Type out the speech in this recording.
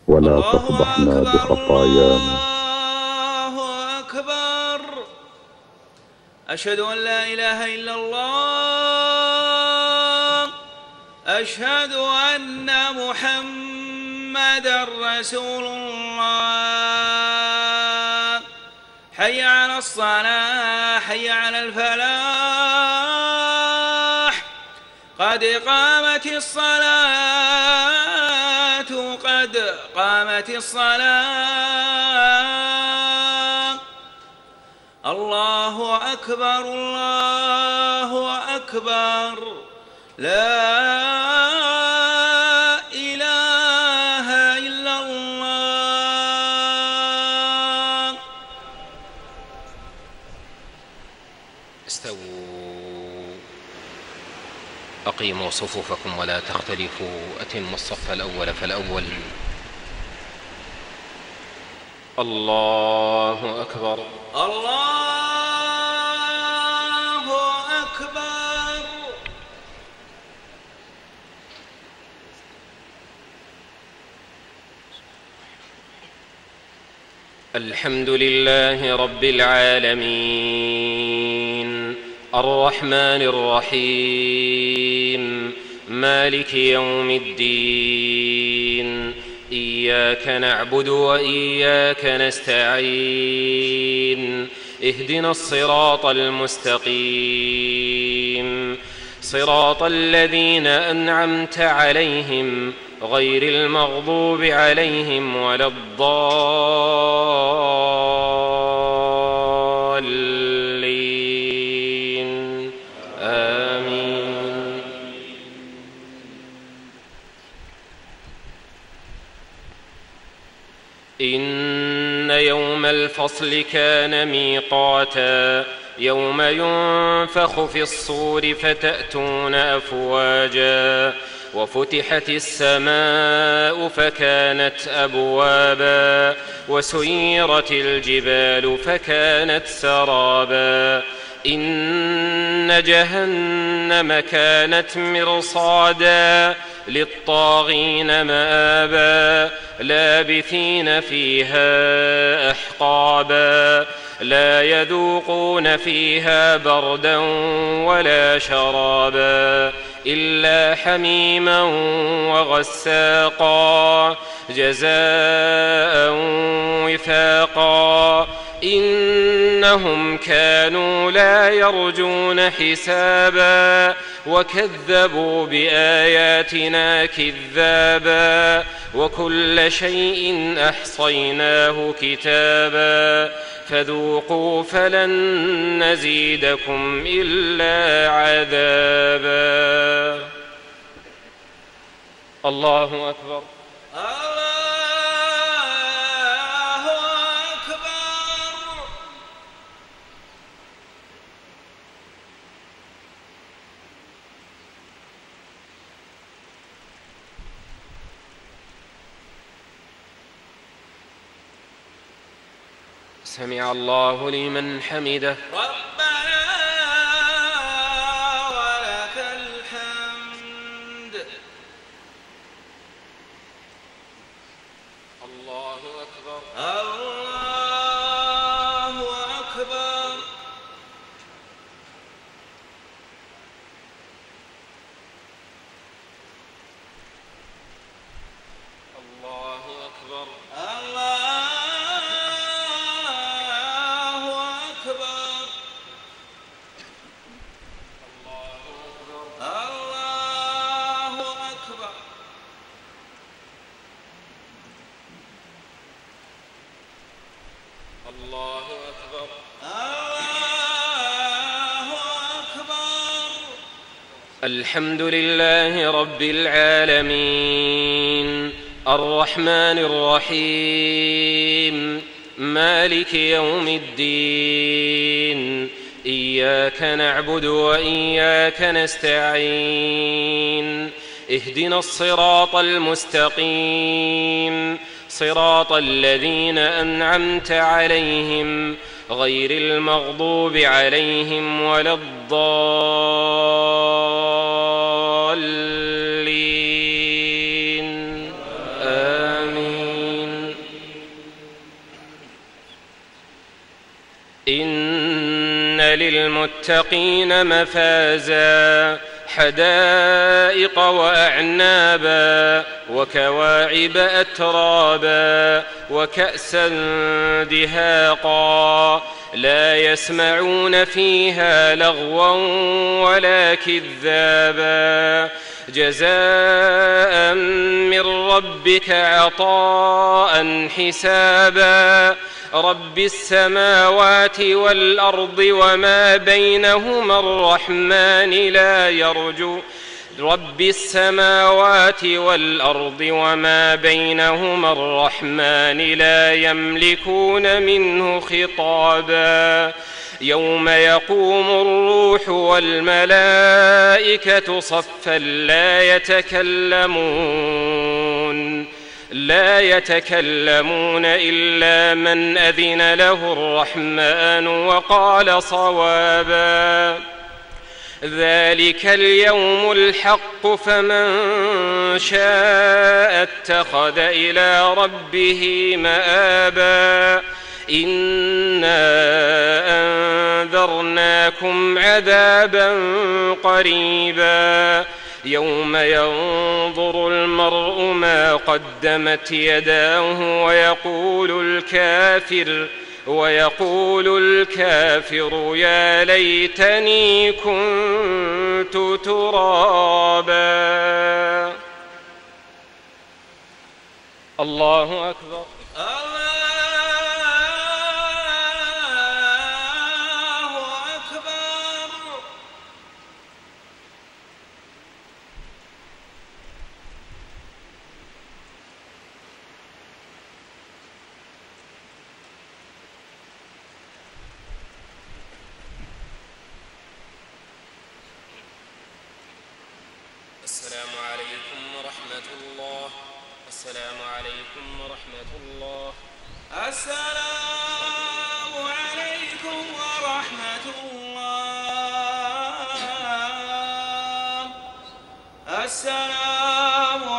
ولا الله تفضحنا أكبر بخطايانا. الله أكبر. أشهد أن لا إله إلا الله. أشهد أن محمدًا رسول الله. حي على الصلاة، حي على الفلاح. قد قامت الصلاة، قد قامت الصلاة. الله أكبر الله أكبر. لا إله إلا الله. استووا، أقيموا صفوفكم ولا تختلفوا، أتموا الصف الأول فالأول. الله أكبر الله أكبر. الحمد لله رب العالمين، الرحمن الرحيم، مالك يوم الدين. إياك نعبد وإياك نستعين. اهدنا الصراط المستقيم، صراط الذين أنعمت عليهم غير المغضوب عليهم ولا الضالين. آمين. إن يوم الفصل كان ميقاتا، يوم ينفخ في الصور فتأتون أفواجا، وفتحت السماء فكانت أبوابا، وسيرت الجبال فكانت سرابا. إن جهنم كانت مرصادا، للطاغين مآبا، لابثين فيها أحقابا، لا يذوقون فيها بردا ولا شرابا إلا حميما وغساقا، جزاء وفاقا. إنهم كانوا لا يرجون حسابا، وكذبوا بآياتنا كذابا، وكل شيء أحصيناه كتابا، فذوقوا فلن نزيدكم إلا عذابا. الله أكبر الله أكبر. سمع الله لمن حمده. ربنا ولك الحمد. الله أكبر الله أكبر. الله أكبر الله أكبر. الله أكبر. الله أكبر. الله أكبر. الحمد لله رب العالمين، الرحمن الرحيم، مالك يوم الدين. إياك نعبد وإياك نستعين. اهدنا الصراط المستقيم، صراط الذين أنعمت عليهم غير المغضوب عليهم ولا الضالين. آمين. إن للمتقين مفازا حدائق وأعنابا وكواعب أترابا وكأسا دهاقا لا يسمعون فيها لغوا ولا كذابا جزاء من ربك عطاء حسابا رب السماوات والأرض وما بينهما الرحمن لا يملكون منه خطابا يوم يقوم الروح والملائكة صفا لا يتكلمون إلا من أذن له الرحمن وقال صوابا ذلك اليوم الحق فمن شاء اتخذ إلى ربه مآبا إنا أنذرناكم عذابا قريبا يوم ينظر المرء ما قدمت يداه ويقول الكافر يا ليتني كنت ترابا. الله أكبر. السلام عليكم ورحمة الله. السلام عليكم ورحمة الله. السلام عليكم ورحمة الله. السلام